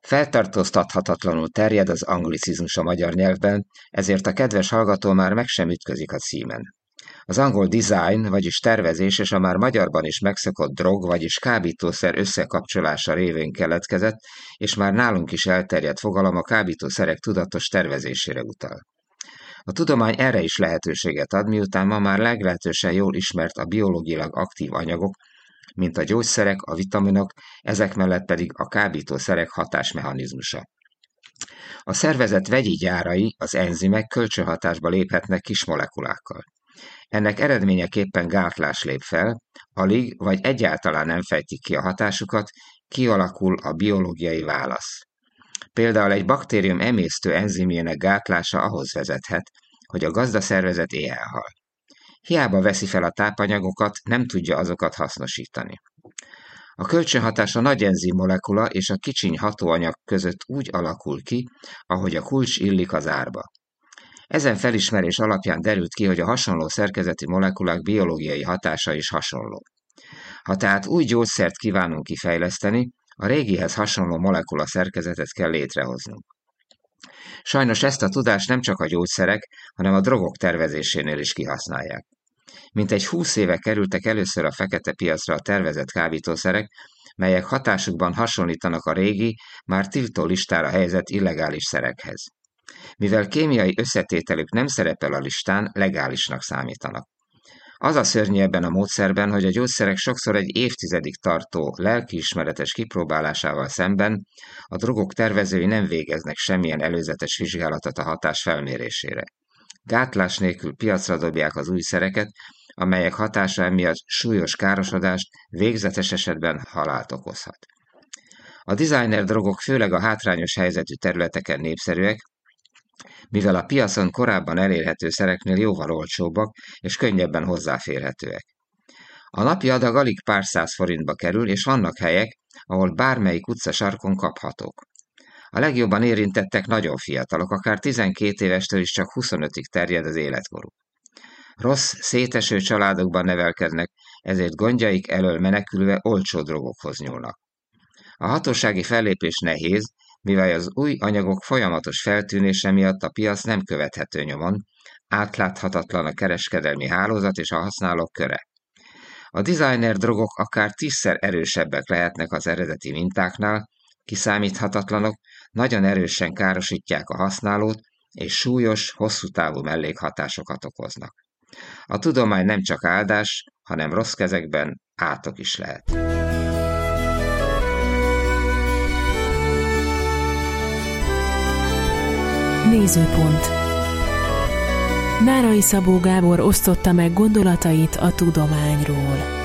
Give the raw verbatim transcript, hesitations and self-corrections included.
Feltartóztathatatlanul terjed az anglicizmus a magyar nyelvben, ezért a kedves hallgató már meg sem ütközik a címen. Az angol design, vagyis tervezés és a már magyarban is megszokott drog, vagyis kábítószer összekapcsolása révén keletkezett, és már nálunk is elterjedt fogalom a kábítószerek tudatos tervezésére utal. A tudomány erre is lehetőséget ad, miután ma már meglehetősen jól ismert a biológiailag aktív anyagok, mint a gyógyszerek, a vitaminok, ezek mellett pedig a kábítószerek hatásmechanizmusa. A szervezet vegyi gyárai, az enzimek kölcsönhatásba léphetnek kis molekulákkal. Ennek eredményeképpen gátlás lép fel, alig vagy egyáltalán nem fejtik ki a hatásukat, kialakul a biológiai válasz. Például egy baktérium emésztő enzimjének gátlása ahhoz vezethet, hogy a gazdaszervezet éhen hal. Hiába veszi fel a tápanyagokat, nem tudja azokat hasznosítani. A kölcsönhatás a nagy enzim molekula és a kicsiny hatóanyag között úgy alakul ki, ahogy a kulcs illik az árba. Ezen felismerés alapján derült ki, hogy a hasonló szerkezeti molekulák biológiai hatása is hasonló. Ha tehát új gyógyszert kívánunk kifejleszteni, a régihez hasonló molekula szerkezetet kell létrehoznunk. Sajnos ezt a tudást nem csak a gyógyszerek, hanem a drogok tervezésénél is kihasználják. Mintegy húsz éve kerültek először a fekete piacra a tervezett kábítószerek, melyek hatásukban hasonlítanak a régi, már tiltó listára helyezett illegális szerekhez. Mivel kémiai összetételük nem szerepel a listán, legálisnak számítanak. Az a szörnyű ebben a módszerben, hogy a gyógyszerek sokszor egy évtizedig tartó lelkiismeretes kipróbálásával szemben a drogok tervezői nem végeznek semmilyen előzetes vizsgálatot a hatás felmérésére. Gátlás nélkül piacra dobják az új szereket, amelyek hatása miatt súlyos károsodást, végzetes esetben halált okozhat. A designer drogok főleg a hátrányos helyzetű területeken népszerűek, mivel a piacon korábban elérhető szereknél jóval olcsóbbak és könnyebben hozzáférhetőek. A napi adag alig pár száz forintba kerül, és vannak helyek, ahol bármelyik utca sarkon kaphatók. A legjobban érintettek nagyon fiatalok, akár tizenkét évestől is csak huszonötig terjed az életkoruk. Rossz, széteső családokban nevelkednek, ezért gondjaik elől menekülve olcsó drogokhoz nyúlnak. A hatósági fellépés nehéz, mivel az új anyagok folyamatos feltűnése miatt a piac nem követhető nyomon, átláthatatlan a kereskedelmi hálózat és a használók köre. A designer drogok akár tízszer erősebbek lehetnek az eredeti mintáknál, kiszámíthatatlanok, nagyon erősen károsítják a használót, és súlyos, hosszú távú mellékhatásokat okoznak. A tudomány nem csak áldás, hanem rossz kezekben átok is lehet. Nézőpont. Nárai Szabó Gábor osztotta meg gondolatait a tudományról.